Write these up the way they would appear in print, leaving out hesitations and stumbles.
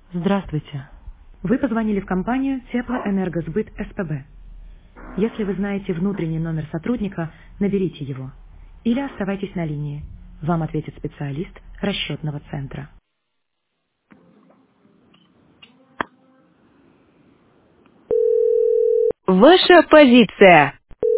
Здравствуйте. Вы позвонили в компанию Теплоэнергосбыт СПБ. Если вы знаете внутренний номер сотрудника, наберите его. Или оставайтесь на линии. Вам ответит специалист расчетного центра. Ваша позиция.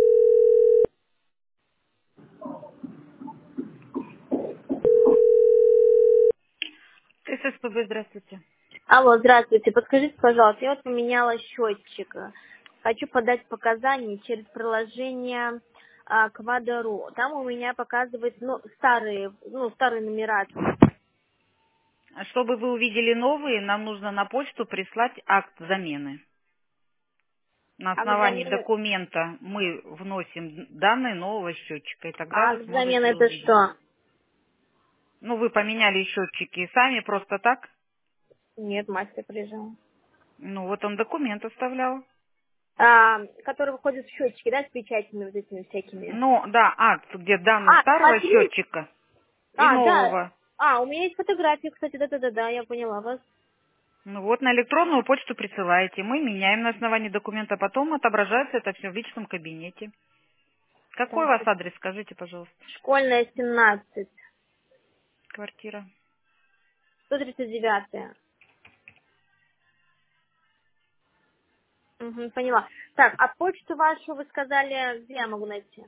ССПБ, здравствуйте. Алло, здравствуйте. Подскажите, пожалуйста, я вот поменяла счетчик. Хочу подать показания через приложение Квадро. Там у меня показывает старые нумерации. Чтобы вы увидели новые, нам нужно на почту прислать акт замены. На Акт основании замены. документа мы вносим данные нового счетчика, и тогда вы Акт замены сможете это увидеть. что? Ну, вы поменяли счетчики сами просто так. Нет, мастер приезжал. Ну, вот он документ оставлял. Который выходит в счетчики, да, с печатями вот этими всякими. Ну, да, акт, где данные старого Смотри. счетчика и Да. нового. У меня есть фотографии, кстати, да, я поняла вас. Ну вот на электронную почту присылаете. Мы меняем на основании документа, потом отображается это все в личном кабинете. Какой у Так, вас адрес, скажите, пожалуйста. школьная 17, Квартира. 139. Угу, поняла. Так, а почту вашу вы сказали, где я могу найти?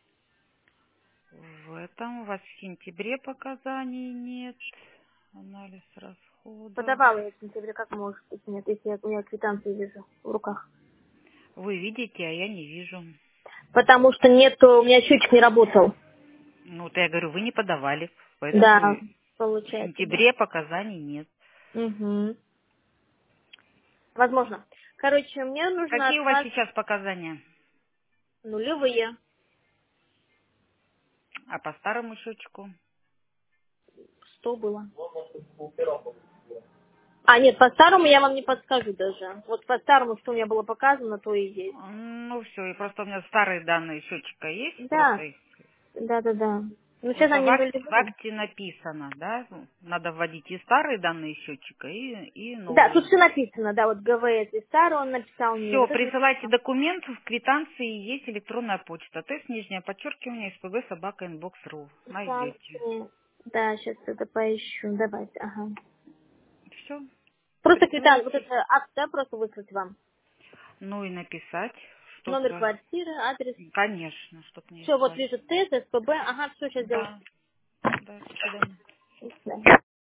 В этом у вас в сентябре показаний нет. Анализ расходов. Подавала я в сентябре, как может быть, нет, если у меня квитанции вижу в руках. Вы видите, а я не вижу. Потому что нету, у меня счетчик не работал. Ну, вот я говорю, вы не подавали, поэтому Да, в получается, да. сентябре показаний нет. Угу. Возможно. Короче, мне нужно Какие от у вас вас сейчас показания? нулевые. А по старому счетчику? Что было? Нет, по старому я вам не подскажу даже. Вот по старому, что у меня было показано, то и есть. Ну, все, и просто у меня старые данные счетчика есть, просто Да, их. да. Ну, сейчас Просто они в нулевые. акте написано, да, надо вводить и старые данные счетчика, и Да, тут новые. все написано, да, вот ГВС и старый он написал мне. Все, Вот это присылайте документ, в квитанции есть электронная почта. То есть нижнее подчеркивание СПБ собака inbox.ru. Найдете. Да, сейчас это поищу. Давайте, ага. Все, Просто квитанция, вот присылайте. это акт, да, просто выслать вам. Ну и написать Номер что-то. квартиры, адрес. Конечно, чтобы не Все, вот искать. вижу ТЭС, СПБ, ага, все, сейчас сделаю. Да, да, до свидания. До свидания.